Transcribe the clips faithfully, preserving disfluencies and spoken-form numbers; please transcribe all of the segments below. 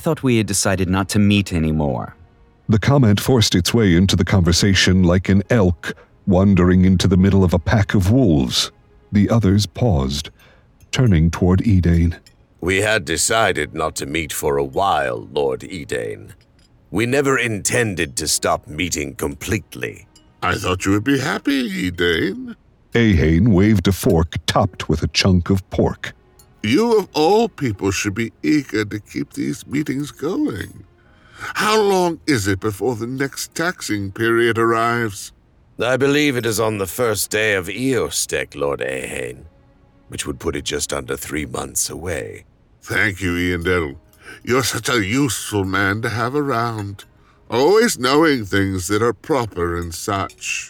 thought we had decided not to meet anymore. The comment forced its way into the conversation like an elk wandering into the middle of a pack of wolves. The others paused, turning toward Edain. We had decided not to meet for a while, Lord Edain. We never intended to stop meeting completely. I thought you would be happy, Edain. Ahane waved a fork topped with a chunk of pork. You of all people should be eager to keep these meetings going. How long is it before the next taxing period arrives? I believe it is on the first day of Eostek, Lord Ahane, which would put it just under three months away. Thank you, Eondel. You're such a useful man to have around, always knowing things that are proper and such.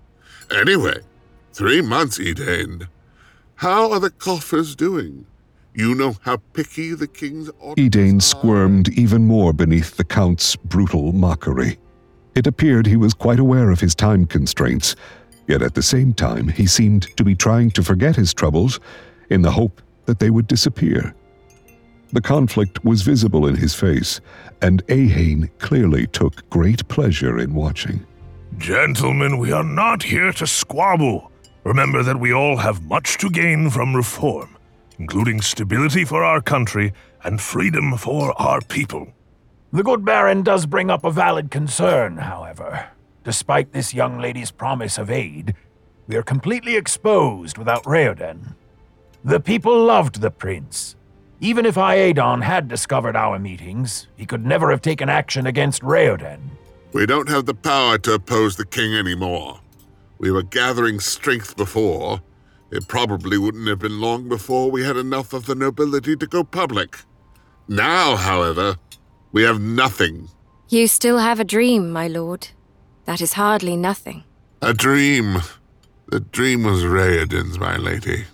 Anyway, three months, Edain. How are the coffers doing? You know how picky the king's auditors Edain are. squirmed even more beneath the Count's brutal mockery. It appeared he was quite aware of his time constraints, yet at the same time he seemed to be trying to forget his troubles in the hope that they would disappear. The conflict was visible in his face, and Ahane clearly took great pleasure in watching. Gentlemen, we are not here to squabble. Remember that we all have much to gain from reform, including stability for our country and freedom for our people. The good Baron does bring up a valid concern, however. Despite this young lady's promise of aid, we are completely exposed without Raoden. The people loved the prince. Even if Iadon had discovered our meetings, he could never have taken action against Raoden. We don't have the power to oppose the king anymore. We were gathering strength before. It probably wouldn't have been long before we had enough of the nobility to go public. Now, however, we have nothing. You still have a dream, my lord. That is hardly nothing. A dream. The dream was Raoden's, my lady.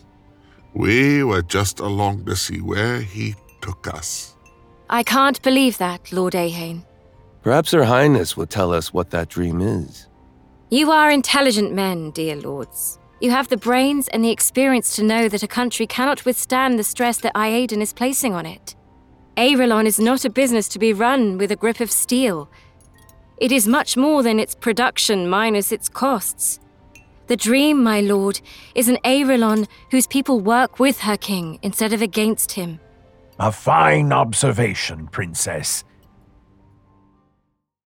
We were just along to see where he took us. I can't believe that, Lord Ahane. Perhaps Her Highness will tell us what that dream is. You are intelligent men, dear lords. You have the brains and the experience to know that a country cannot withstand the stress that Iadon is placing on it. Aerolon is not a business to be run with a grip of steel. It is much more than its production minus its costs. The dream, my lord, is an Aerolon whose people work with her king instead of against him. A fine observation, Princess.